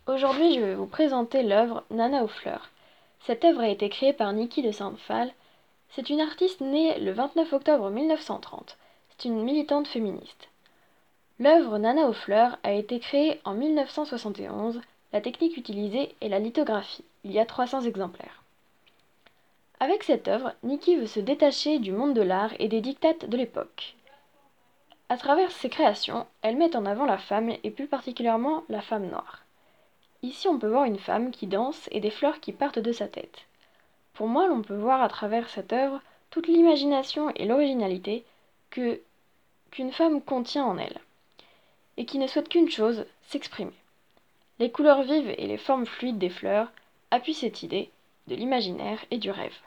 Aujourd'hui, je vais vous présenter l'œuvre Nana aux fleurs. Cette œuvre a été créée par Niki de Saint-Phalle. C'est une artiste née le 29 octobre 1930. C'est une militante féministe. L'œuvre Nana aux fleurs a été créée en 1971. La technique utilisée est la lithographie. Il y a 300 exemplaires. Avec cette œuvre, Niki veut se détacher du monde de l'art et des diktats de l'époque. À travers ses créations, elle met en avant la femme et plus particulièrement la femme noire. Ici, on peut voir une femme qui danse et des fleurs qui partent de sa tête. Pour moi, l'on peut voir à travers cette œuvre toute l'imagination et l'originalité qu'une femme contient en elle, et qui ne souhaite qu'une chose, s'exprimer. Les couleurs vives et les formes fluides des fleurs appuient cette idée de l'imaginaire et du rêve.